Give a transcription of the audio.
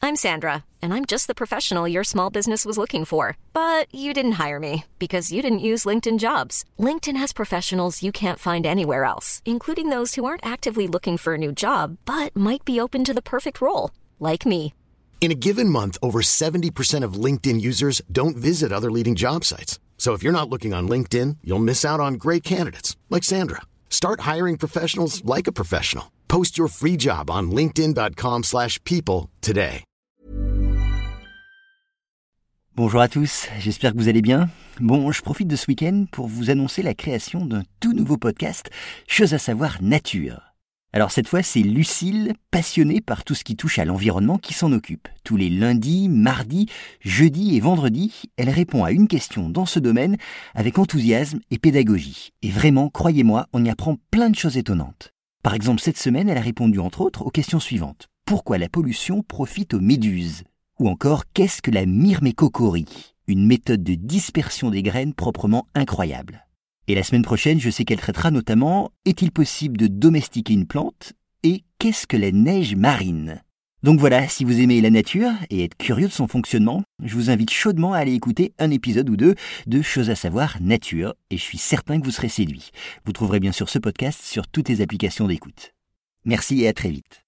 I'm Sandra, and I'm just the professional your small business was looking for. But you didn't hire me because you didn't use LinkedIn Jobs. LinkedIn has professionals you can't find anywhere else, including those who aren't actively looking for a new job, but might be open to the perfect role, like me. In a given month, over 70% of LinkedIn users don't visit other leading job sites. So if you're not looking on LinkedIn, you'll miss out on great candidates like Sandra. Start hiring professionals like a professional. Post your free job on linkedin.com/people today. Bonjour à tous, j'espère que vous allez bien. Bon, je profite de ce week-end pour vous annoncer la création d'un tout nouveau podcast, Chose à savoir nature. Alors cette fois, c'est Lucille, passionnée par tout ce qui touche à l'environnement, qui s'en occupe. Tous les lundis, mardis, jeudis et vendredis, elle répond à une question dans ce domaine avec enthousiasme et pédagogie. Et vraiment, croyez-moi, on y apprend plein de choses étonnantes. Par exemple, cette semaine, elle a répondu entre autres aux questions suivantes. Pourquoi la pollution profite aux méduses ? Ou encore, qu'est-ce que la myrmécochorie ? Une méthode de dispersion des graines proprement incroyable. Et la semaine prochaine, je sais qu'elle traitera notamment « Est-il possible de domestiquer une plante ?» et « Qu'est-ce que la neige marine ?» Donc voilà, si vous aimez la nature et êtes curieux de son fonctionnement, je vous invite chaudement à aller écouter un épisode ou deux de Chose à savoir nature et je suis certain que vous serez séduit. Vous trouverez bien sûr ce podcast sur toutes les applications d'écoute. Merci et à très vite.